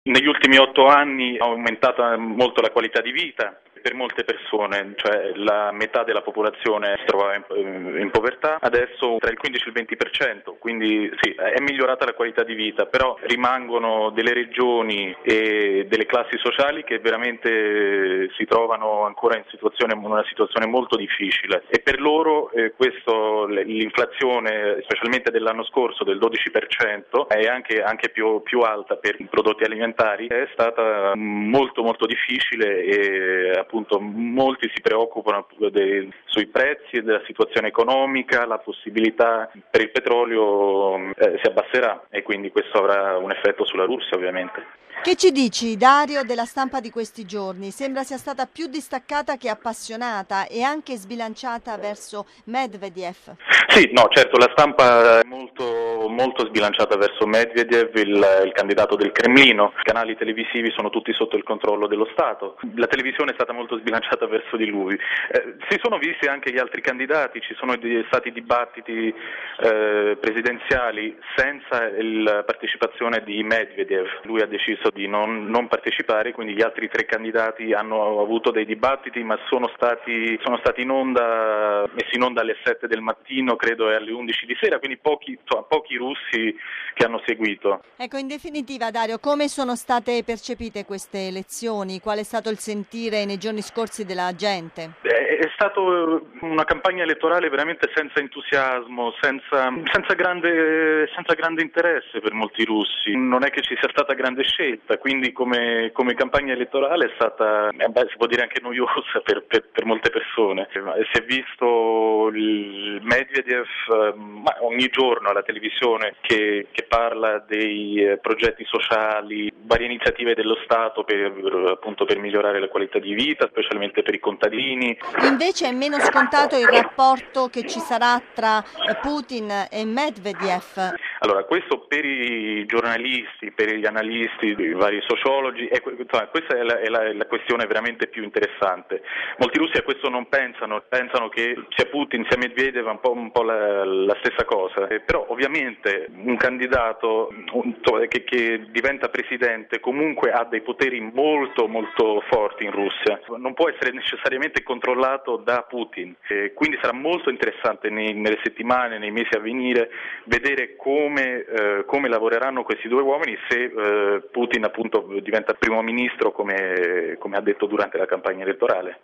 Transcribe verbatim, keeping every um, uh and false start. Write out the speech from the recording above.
Negli ultimi otto anni è aumentata molto la qualità di vita per molte persone, cioè la metà della popolazione si trova in, in povertà, adesso tra il quindici e il venti per cento, quindi sì, è migliorata la qualità di vita, però rimangono delle regioni e delle classi sociali che veramente si trovano ancora in, situazione, in una situazione molto difficile e per loro eh, questo, l'inflazione, specialmente dell'anno scorso del dodici per cento, è anche, anche più, più alta per i prodotti alimentari, è stata molto molto difficile e appunto molti si preoccupano dei, sui prezzi e della situazione economica, la possibilità per il petrolio eh, si abbasserà e quindi questo avrà un effetto sulla Russia ovviamente. Che ci dici, Dario, della stampa di questi giorni? Sembra sia stata più distaccata che appassionata e anche sbilanciata verso Medvedev. Sì, no, certo, la stampa è molto, molto sbilanciata verso Medvedev, il, il candidato del Cremlino. I canali televisivi sono tutti sotto il controllo dello Stato. La televisione è stata molto sbilanciata verso di lui. Eh, si sono visti anche gli altri candidati, ci sono di, stati dibattiti eh, presidenziali senza la partecipazione di Medvedev. Lui ha deciso di non, non partecipare, quindi gli altri tre candidati hanno avuto dei dibattiti, ma sono stati, sono stati in onda, messi in onda alle sette del mattino, credo, e alle undici di sera, quindi pochi, insomma, pochi russi che hanno seguito. Ecco, in definitiva, Dario, come sono state percepite queste elezioni? Qual è stato il sentire nei giorni scorsi della gente? È stata una campagna elettorale veramente senza entusiasmo, senza, senza, grande, senza grande interesse per molti russi. Non è che ci sia stata grande scelta, quindi come, come campagna elettorale è stata, eh beh, si può dire anche noiosa per, per, per molte persone. Si è visto il Medvedev eh, ogni giorno alla televisione che, che parla dei eh, progetti sociali, varie iniziative dello Stato per, appunto, per migliorare la qualità di vita, specialmente per i contadini. Invece è meno scontato il rapporto che ci sarà tra Putin e Medvedev. Allora, questo per i giornalisti, per gli analisti, i vari sociologi, è, insomma, questa è la, è, la, è la questione veramente più interessante. Molti russi a questo non pensano, pensano che sia Putin sia Medvedev un po', un po' la, la stessa cosa, eh, però ovviamente un candidato un, che, che diventa presidente comunque ha dei poteri molto molto forti in Russia, non può essere necessariamente controllato da Putin, eh, quindi sarà molto interessante nei, nelle settimane, nei mesi a venire vedere come Come, eh, come lavoreranno questi due uomini se eh, Putin appunto diventa primo ministro come, come ha detto durante la campagna elettorale.